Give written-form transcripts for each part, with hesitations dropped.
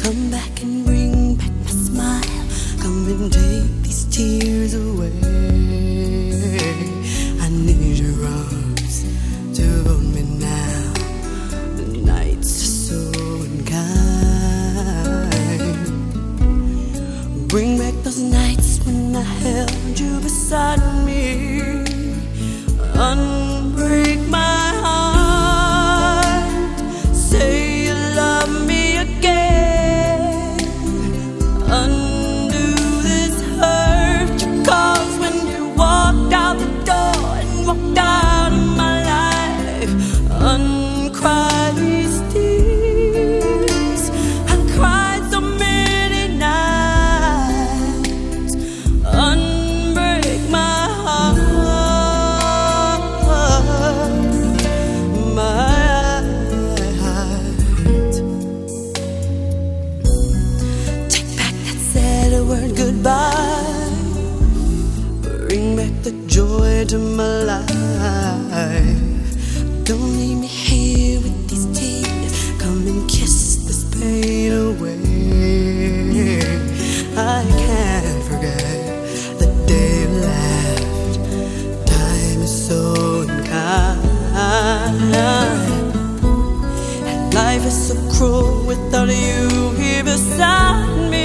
Come back and bring back my smile. Come and take these tears away. I need your arms to hold me now. The nights are so unkind. Bring back those nights when I held you beside me. Unbreak my heart. Say you love me again. Undo this hurt you caused when you walked out the door and walked out of my life. Uncry these tears. I cried so many nights. Unbreak my heart. Word goodbye. Bring back the joy to my life. Don't leave me here with these tears. Come and kiss this pain away. I can't forget the day you left. Time is so unkind, and life is so cruel without you here beside me.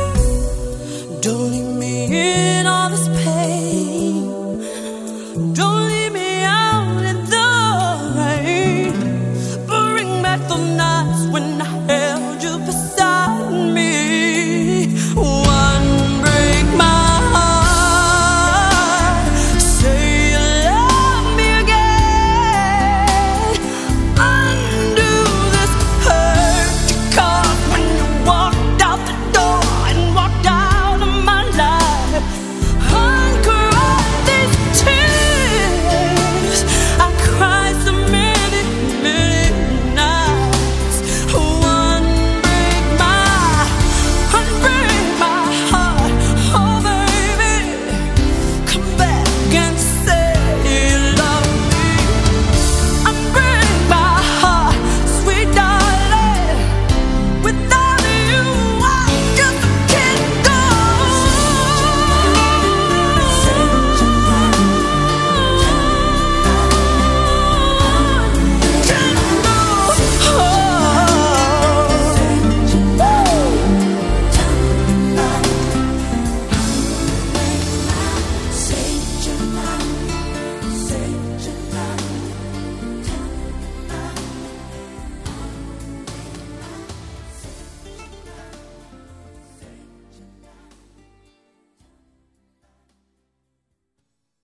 Don't leave me in all this pain. Don't